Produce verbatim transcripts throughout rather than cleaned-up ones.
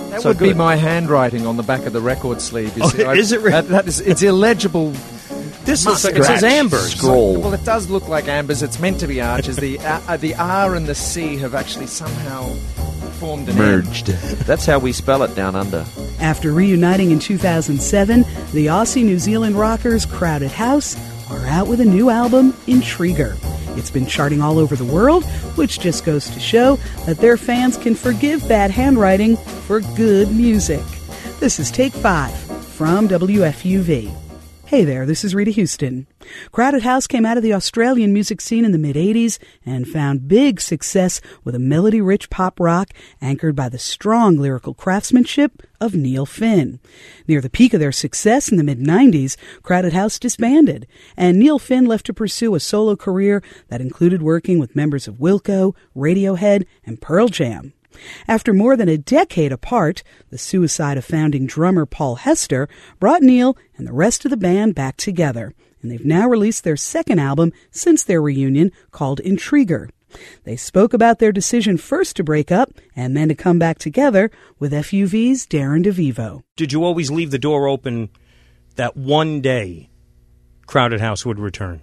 That so would good. be my handwriting on the back of the record sleeve. You Oh, see. I, is it really? That, that is, it's illegible. This looks like it says Ambers. Scroll. Well, it does look like Ambers. It's meant to be Archers. The uh, the R and the C have actually somehow formed an Merged. M. That's how we spell it down under. After reuniting in two thousand seven, the Aussie-New Zealand rockers Crowded House are out with a new album, Intriguer. It's been charting all over the world, which just goes to show that their fans can forgive bad handwriting for good music. This is Take Five from W F U V. Hey there, this is Rita Houston. Crowded House came out of the Australian music scene in the mid-eighties and found big success with a melody-rich pop rock anchored by the strong lyrical craftsmanship of Neil Finn. Near the peak of their success in the mid-nineties, Crowded House disbanded, and Neil Finn left to pursue a solo career that included working with members of Wilco, Radiohead, and Pearl Jam. After more than a decade apart, the suicide of founding drummer Paul Hester brought Neil and the rest of the band back together, and they've now released their second album since their reunion called Intriguer. They spoke about their decision first to break up and then to come back together with F U V's Darren DeVivo. Did you always leave the door open that one day Crowded House would return?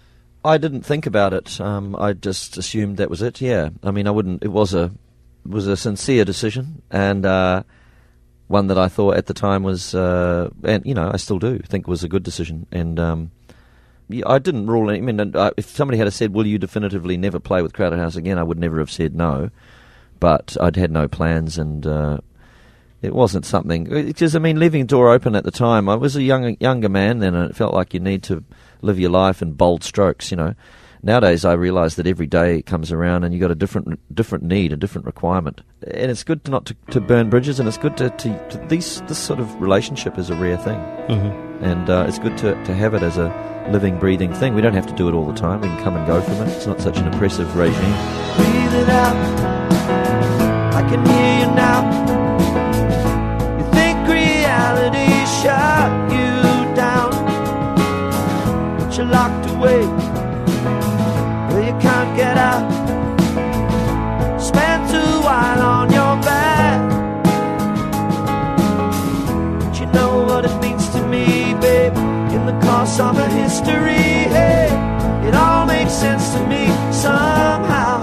I didn't think about it. Um, I just assumed that was it, yeah. I mean, I wouldn't... It was a... was a sincere decision, and uh, one that I thought at the time was, uh, and you know, I still do think was a good decision. And um, yeah, I didn't rule any. I mean, uh, if somebody had said, "Will you definitively never play with Crowded House again?" I would never have said no. But I'd had no plans, and uh, it wasn't something. Because I mean, leaving the door open at the time, I was a young, younger man then, and it felt like you need to live your life in bold strokes, you know. Nowadays, I realise that every day comes around and you've got a different different need, a different requirement. And it's good to not to, to burn bridges, and it's good to... to, to these, this sort of relationship is a rare thing. Mm-hmm. And uh, it's good to, to have it as a living, breathing thing. We don't have to do it all the time. We can come and go from it. It's not such an oppressive regime. Breathe it out. I can hear you now. You think reality shut you down, but you're locked away. You can't get out. Spent a while on your back, but you know what it means to me, babe. In the course of a history, hey, it all makes sense to me somehow.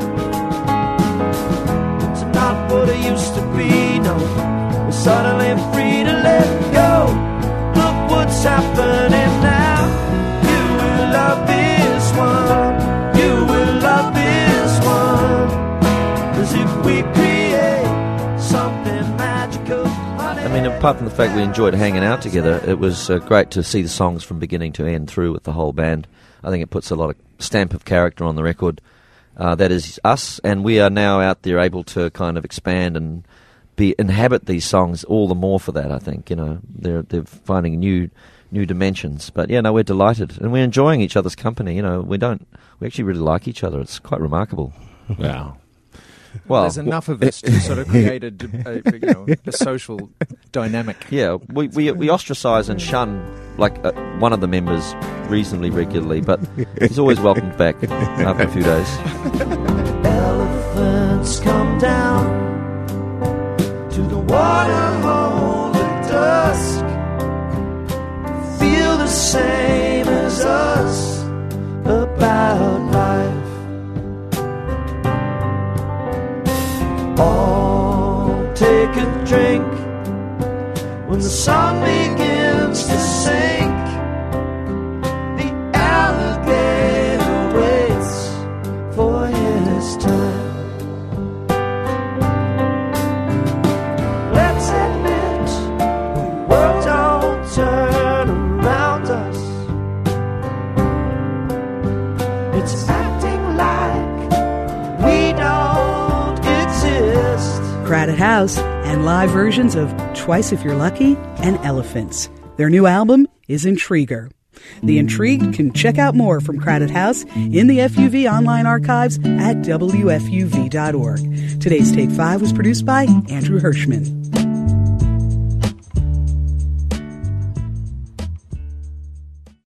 It's not what it used to be, no. We're suddenly free to let go. Look what's happening now. You will love this one. Love this one, 'cause if we create something magical. I mean, apart from the fact we enjoyed hanging out together, it was uh, great to see the songs from beginning to end through with the whole band. I think it puts a lot of stamp of character on the record. Uh, that is us, and we are now out there able to kind of expand and be inhabit these songs all the more for that, I think. You know, they're they're finding new new dimensions. But yeah, no, we're delighted, and we're enjoying each other's company. You know, we don't, we actually really like each other. It's quite remarkable. Wow. Well, there's enough of us to sort of create a, a, you know, a social dynamic. Yeah, we we, we ostracise and shun like uh, one of the members reasonably regularly, but he's always welcomed back after a few days. Elephants come down to the water hole at dusk. Feel the same as us about life. All take a drink when the sun begins to sink. The alligator waits for his time. Let's admit the world don't turn around us. It's acting like we don't exist. Crowded House and live versions of Twice If You're Lucky and Elephants. Their new album is Intriguer. The Intrigued can check out more from Crowded House in the F U V online archives at W F U V dot org. Today's Take Five was produced by Andrew Hirschman.